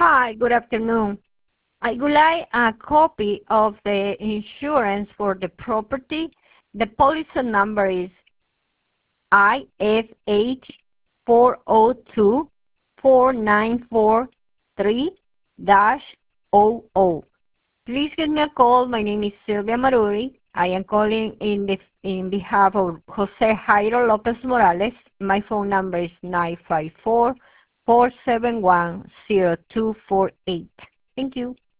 Hi, good afternoon. I would like a copy of the insurance for the property. The policy number is IFH 402-4943-00. Please give me a call. My name is Sylvia Maruri. I am calling in behalf of Jose Jairo Lopez Morales. My phone number is 954-471-0248. Thank you.